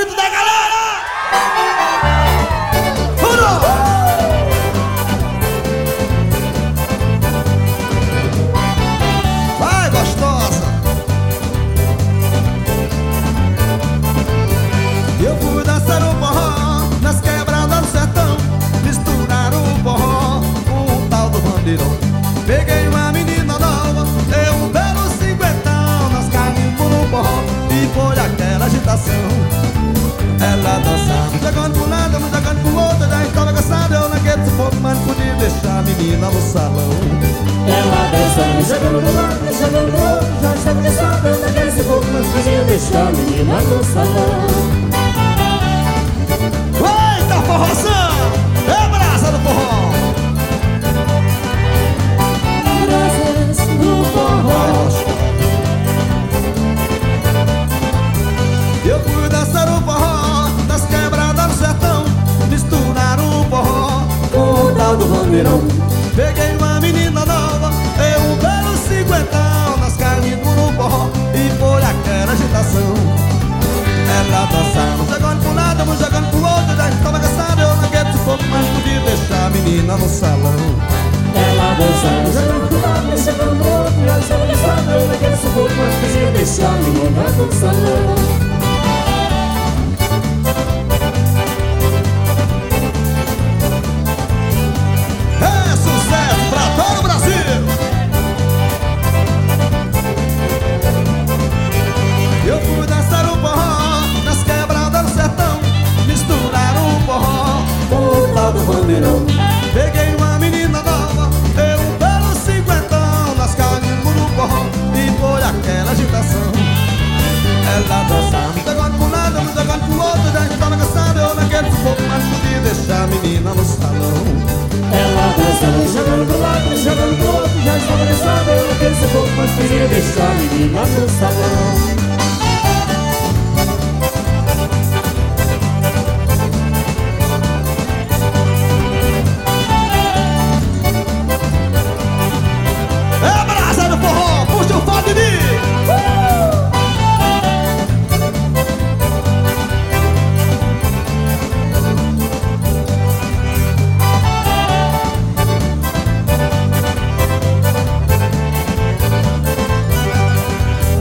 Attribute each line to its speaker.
Speaker 1: grito da galera! Vai, gostosa! Eu fui dançar o forró nas quebradas do sertão, misturar o forró com o tal do bandeirão. Peguei uma menina nova, dei um belo cinquentão, nós caímos no forró e foi aquela agitação. Ela dançando, jogando pro lado, me jogando pro outro, já estava cansado, eu naquele sufoco, mas não podia deixar a menina no salão.
Speaker 2: Ela dançando, jogando pro lado, me jogando pro outro, já estava cansado, eu naquele sufoco, mas não podia deixar a menina no salão.
Speaker 1: Eita, forrozão! É brasa do forró!
Speaker 2: Brasas do forró.
Speaker 1: Eu fui dançar o forró nas quebradas do sertão, misturar o forró com o tal do bandeirão. Peguei uma menina nova, dei um belo cinquentão, nós caímos no forró e foi aquela agitação. Ela dançando, jogando pro lado, eu jogando pro outro, já estava cansado, eu naquele sufoco, mas podia deixar a menina no salão.
Speaker 2: Ela dançando, jogando pro lado, me jogando pro outro, já estava cansado, eu naquele sufoco, mas podia deixar a menina no salão.